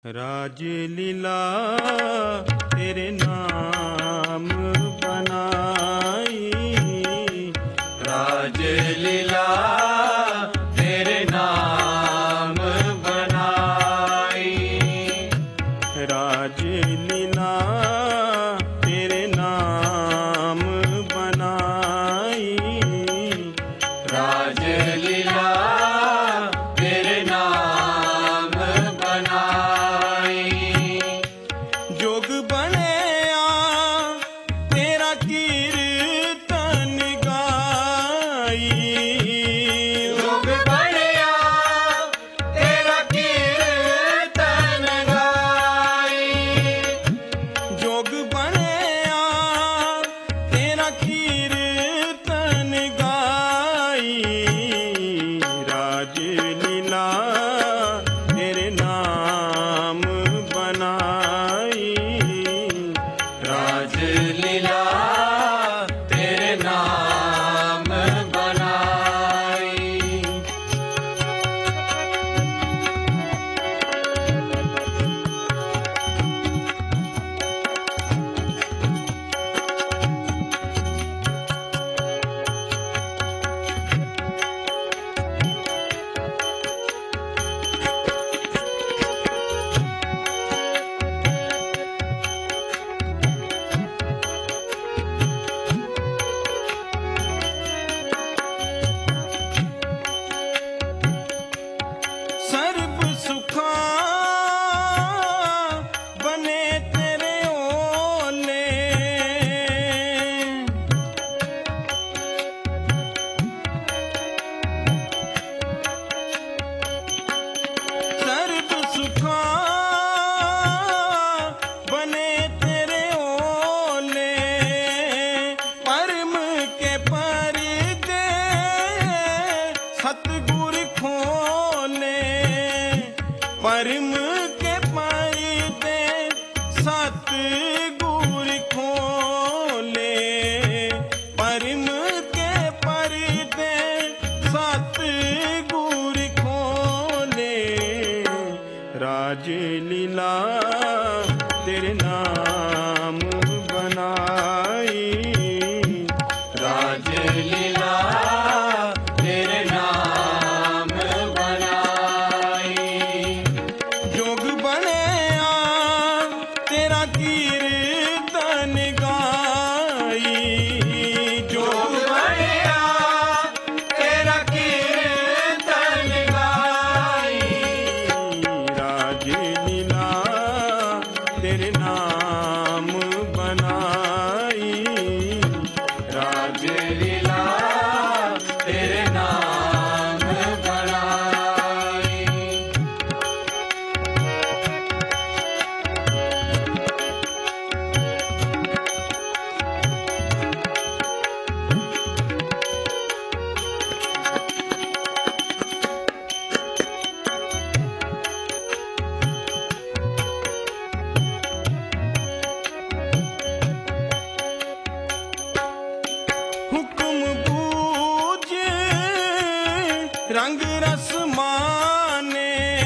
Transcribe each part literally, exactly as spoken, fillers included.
राजलीला तेरे नाम बनाई, राजलीला तेरे नाम बनाई, राजलीला तेरे नाम बनाई, राजलीला तेरे नाम बनाई। जोग बनया तेरा कीर्तन गाई, जोग बनया तेरा कीर्तन गाई, जोग बनया तेरा कीर्तन गाई, राजलीला तेरे नाम बनाई, राजलीला तेरे नाम बनाई। सर्व सुखा बने तेरे ओले, सर्व सुखा बने तेरे ओले, परम के परिदे सतगुर खोले, परम के परिदे सतगुर खोले, परम के परिदे सतगुर खोले, राजलीला तेरे नाम बनाई, राजलीला तेरे नाम बनाई, जोग बनया तेरा कीर्तन गाई, जोग जोग बनया तेरा कीर्तन गाई, राजलीला तेरे नाम बनाई, राजलीला तेरे नाम बनाई। हुक्म बूझ रंग रस माने,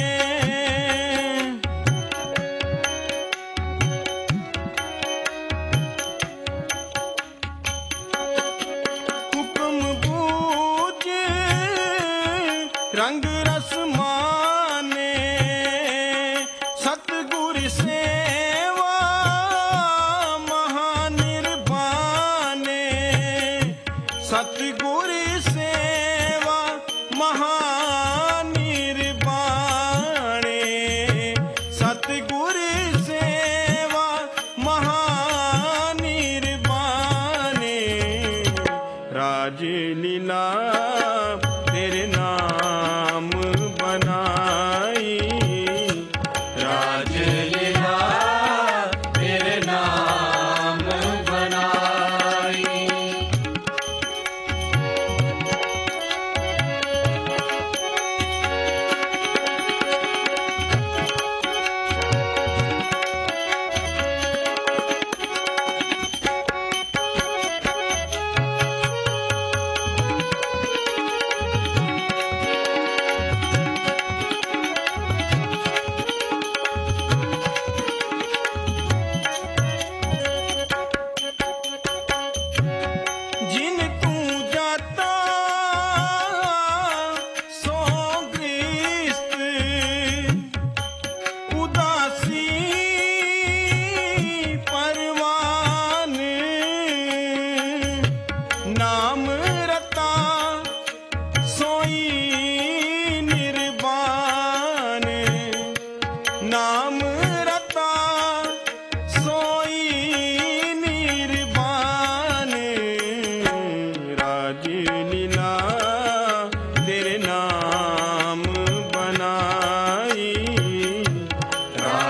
हुक्म बूझ रंग रस माने, सतगुर सेवा महानिर्वाणे, सतगुर सेवा महानिर्वाणे, सतगुर सेवा महानिर्वाणे, राजलीला तेरे नाम बनाई, राजलीला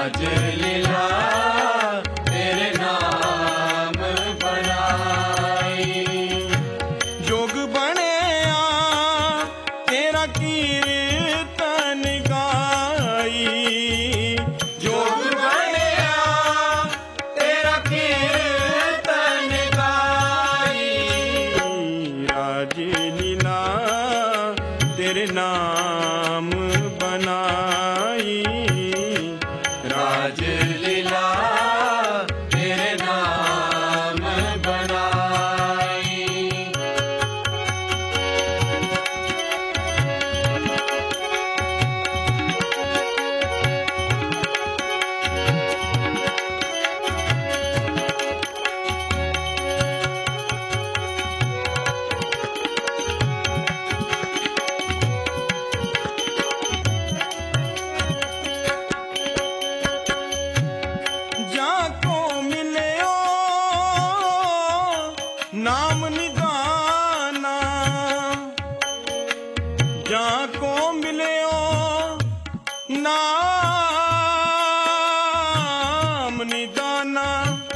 राज लीला तेरे नाम बनाई। जोग बनया तेरा कीर्तन गाई। जोग बनया तेरा कीर्तन गाई। राज लीला तेरे नाम बनाई। राज लीला तेरे नाम बनाई। जाको मिलयो नाम निदाना। जाको मिलयो नाम निदाना।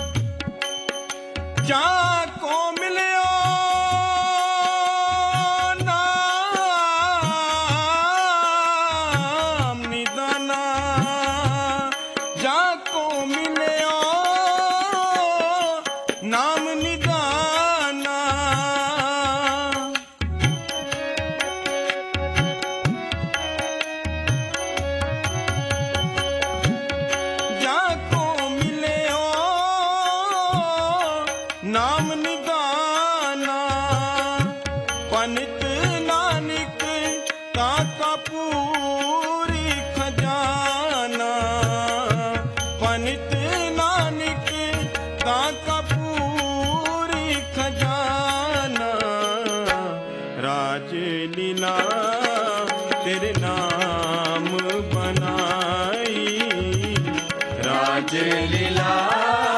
जाको मिलयो नाम निदाना। जाको मिलयो नाम निदाना। जाको मिलयो नाम निदाना। पंडित नानक काका पूरी खजाना। पंडित नानक काका पूरी खजाना। राज लीला तेरे नाम बनाई। राज लीला